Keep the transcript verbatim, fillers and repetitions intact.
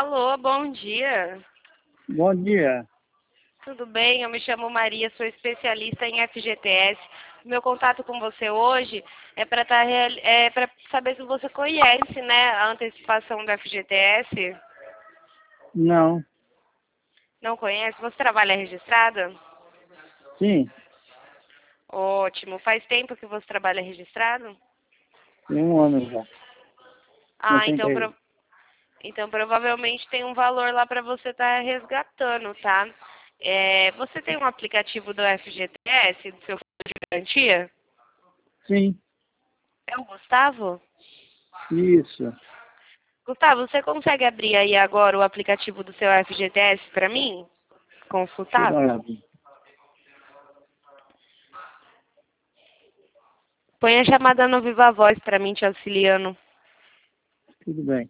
Alô, bom dia. Bom dia. Tudo bem? Eu me chamo Maria, sou especialista em F G T S. Meu contato com você hoje é para tá, é para saber se você conhece, né, a antecipação do F G T S. Não. Não conhece? Você trabalha registrada? Sim, Ótimo. Faz tempo que você trabalha registrado? tem um ano já. Não Ah, tem então, emprego. pro... então provavelmente tem um valor lá para você estar resgatando, tá? É, você tem um aplicativo do F G T S, do seu fundo de garantia? Sim, É o Gustavo? isso. Gustavo, você consegue abrir aí agora o aplicativo do seu F G T S para mim? Deixa eu Consultar? dar uma olhada. Põe a chamada no Viva Voz para mim te auxiliando. Tudo bem.